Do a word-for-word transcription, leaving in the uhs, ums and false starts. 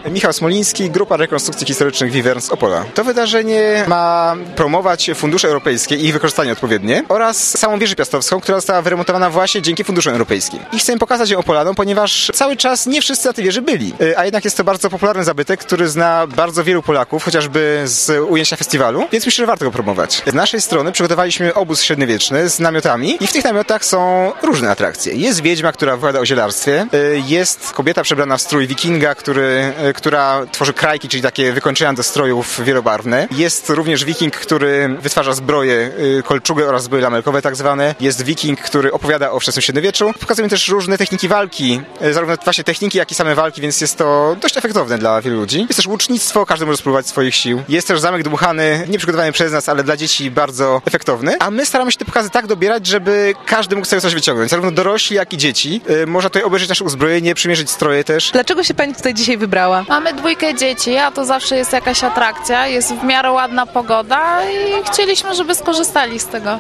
Michał Smoliński, Grupa Rekonstrukcji Historycznych Wiwern z Opola. To wydarzenie ma promować fundusze europejskie i ich wykorzystanie odpowiednie oraz samą wieżę piastowską, która została wyremontowana właśnie dzięki funduszom europejskim. I chcę pokazać ją Opolanom, ponieważ cały czas nie wszyscy na tej wieży byli, a jednak jest to bardzo popularny zabytek, który zna bardzo wielu Polaków, chociażby z ujęcia festiwalu, więc myślę, że warto go promować. Z naszej strony przygotowaliśmy obóz średniowieczny z namiotami i w tych namiotach są różne atrakcje. Jest wiedźma, która opowiada o zielarstwie, jest kobieta przebrana w strój wikinga, który, która tworzy krajki, czyli takie wykończenia do strojów wielobarwne. Jest również wiking, który wytwarza zbroje, kolczugę oraz zbroje lamelkowe tak zwane. Jest wiking, który opowiada o wczesnym średniowieczu. Pokazujemy też różne techniki walki, zarówno właśnie techniki, jak i same walki, więc jest to dość efektowne dla wielu ludzi. Jest też łucznictwo, każdy może spróbować swoich sił. Jest też zamek dmuchany, nie przygotowany przez nas, ale dla dzieci bardzo efektowny. A my staramy się te pokazy tak dobierać, żeby każdy mógł sobie coś wyciągnąć. Zarówno dorośli, jak i dzieci. Yy, można tutaj obejrzeć nasze uzbrojenie, przymierzyć stroje też. Dlaczego się pani tutaj dzisiaj wybrała? Mamy dwójkę dzieci, a to zawsze jest jakaś atrakcja. Jest w miarę ładna pogoda i chcieliśmy, żeby skorzystali z tego.